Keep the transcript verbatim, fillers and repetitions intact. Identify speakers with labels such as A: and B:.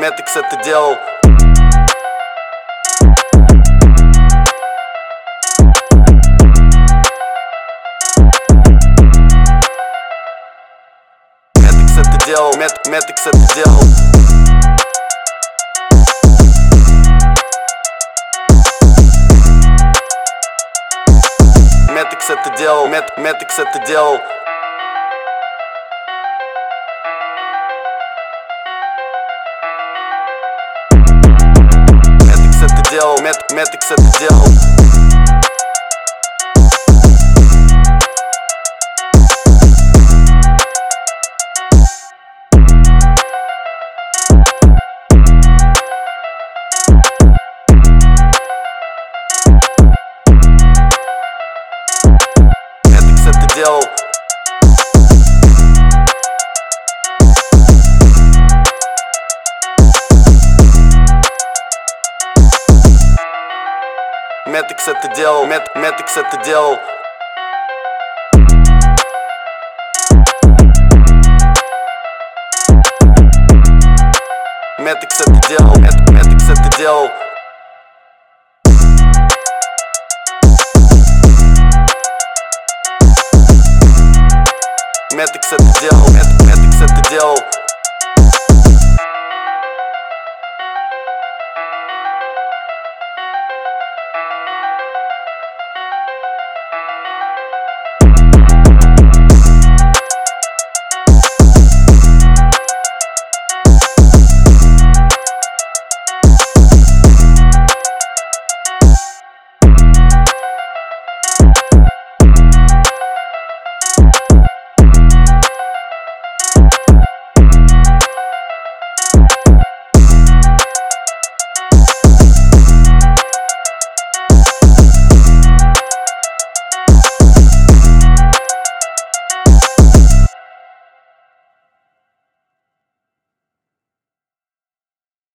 A: Метикс это делал. Метикс это делал. Метикс это делал. Метикс это делал. Метикс это делал. Метикс это делал. Метикс это делал. Метикс это делал. Метикс это делал. Метикс это делал. Метикс это делал. Метикс это делал. Метикс это делал. Метикс это делал.